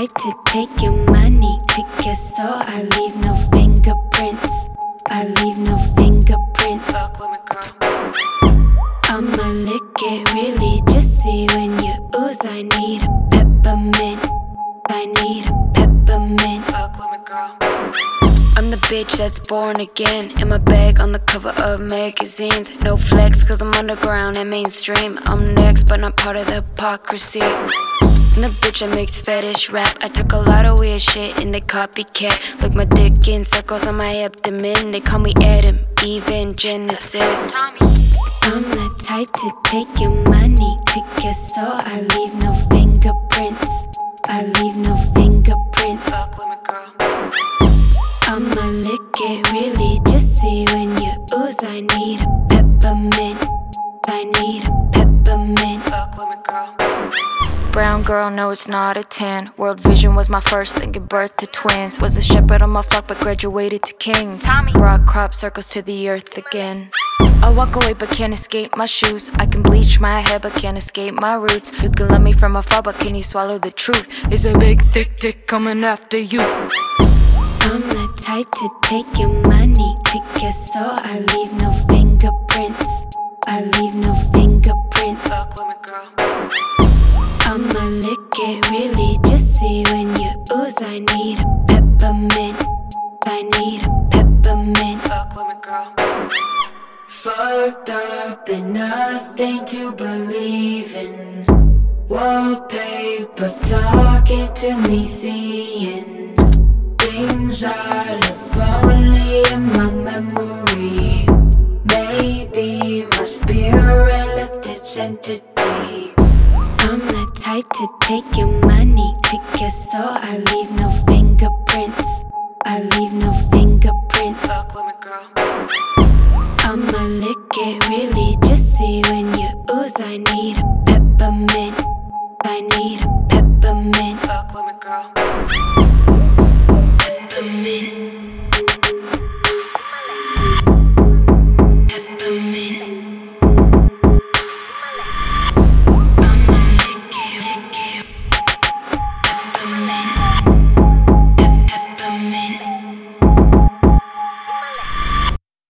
type to take your money, take your soul. I leave no fingerprints. I leave no fingerprints. Fuck with me, girl. I'ma lick it really, just see when you ooze. I need a peppermint. I need a peppermint. Fuck with me, girl. I'm the bitch that's born again. In my bag on the cover of magazines. No flex, cause I'm underground and mainstream. I'm next, but not part of the hypocrisy. I'm the bitch that makes fetish rap. I took a lot of weird shit and they copycat. Look my dick in circles on my abdomen. They call me Adam, Eve in Genesis. I'm the type to take your money, take your soul. I leave no fingerprints. I leave no fingerprints. Fuck with me, girl. I'ma lick it really, just see when you ooze. I need a peppermint. I need a peppermint. Fuck with me, girl. Brown girl, no it's not a 10. World Vision was my first thing, gave birth to twins. Was a shepherd on my flock but graduated to king. Tommy. Broad crop circles to the earth again. I walk away but can't escape my shoes. I can bleach my hair but can't escape my roots. You can love me from afar but can you swallow the truth? There's a big thick dick coming after you. I'm the type to take your money, take your soul. I leave no fingerprints. I leave no fingerprints. Fuck with me, girl. I'ma lick it really, just see when you ooze. I need a peppermint. I need a peppermint. Fuck with me, girl. Fucked up and nothing to believe in. Wallpaper talking to me, seeing things I live only in my memory. Maybe my spirit left its entity. I'm the type to take your money, take your soul. I leave no fingerprints. I leave no fingerprints. Fuck with me, girl. I'ma lick it really, just see when you ooze. I need